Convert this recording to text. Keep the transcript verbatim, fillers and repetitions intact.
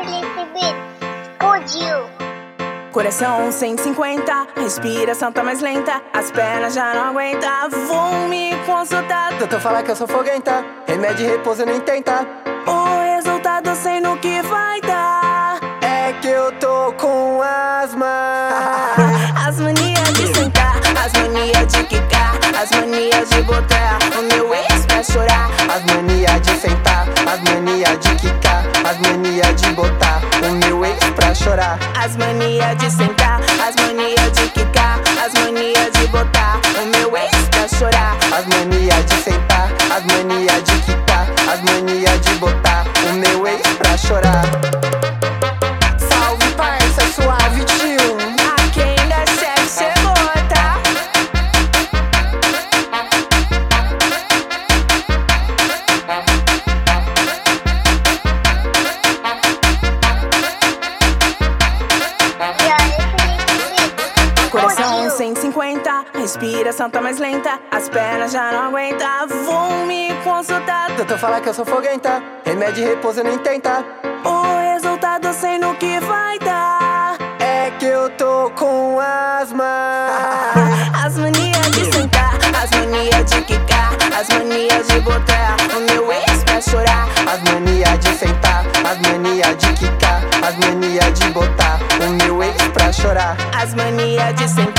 Felipe Beats, explodiu. Coração cento e cinquenta, respiração tá mais lenta, as pernas já não aguentam, vou me consultar. Doutor fala que eu sou foguenta, remédio e repouso eu nem tenta. O resultado sei no que vai dar. É que eu tô com asma. As manias de sentar, as manias de quicar, as manias de botar o meu ex pra chorar. As manias de sentar, as manias de quicar, as manias de botar o meu ex pra chorar. As manias de sentar, as manias de quicar, as manias de botar o meu ex pra chorar. As manias de sentar, as manias de quicar, as manias de botar o meu ex pra chorar. Salve parça, suave tio. Aqui ainda é chefe chegou, tá? E aí, Felipe Beats, Coração explodiu. cento e cinquenta, respiração tá mais lenta, as pernas já não aguentam, vou me consultar. Doutor fala que eu sou foguenta, remédio e repouso eu nem tenta. O resultado sei no que vai dar. É que eu tô com asma. As manias de sentar, as manias de quicar, as manias de botar o meu ex pra chorar. As manias de sentar, as manias de quicar, as manias de botar o meu ex pra chorar. As manias de sentar